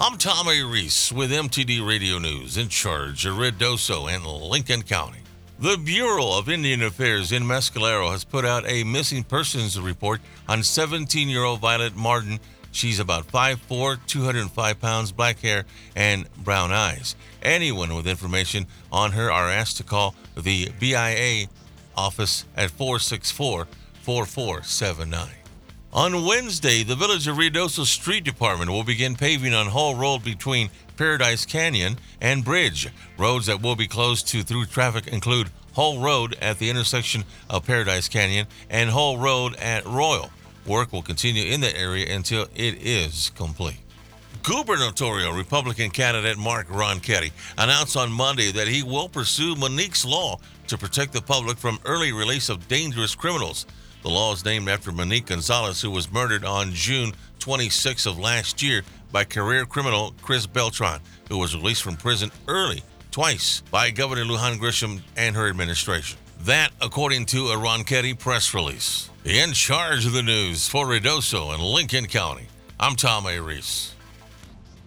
I'm Tom A. Reese with MTD Radio News, in charge of Ruidoso and Lincoln County. The Bureau of Indian Affairs in Mescalero has put out a missing persons report on 17-year-old Violet Martin. She's about 5'4", 205 pounds, black hair, and brown eyes. Anyone with information on her are asked to call the BIA office at 464-4479. On Wednesday, the Village of Ruidoso Street Department will begin paving on Hull Road between Paradise Canyon and Bridge. Roads that will be closed to through traffic include Hull Road at the intersection of Paradise Canyon and Hull Road at Royal. Work will continue in the area until it is complete. Gubernatorial Republican candidate Mark Ronchetti announced on Monday that he will pursue Monique's Law to protect the public from early release of dangerous criminals. The law is named after Monique Gonzalez, who was murdered on June 26 of last year by career criminal Chris Beltran, who was released from prison early twice by Governor Lujan Grisham and her administration. That, according to a Ronchetti press release. In charge of the news for Ruidoso and Lincoln County, I'm Tom A. Reese.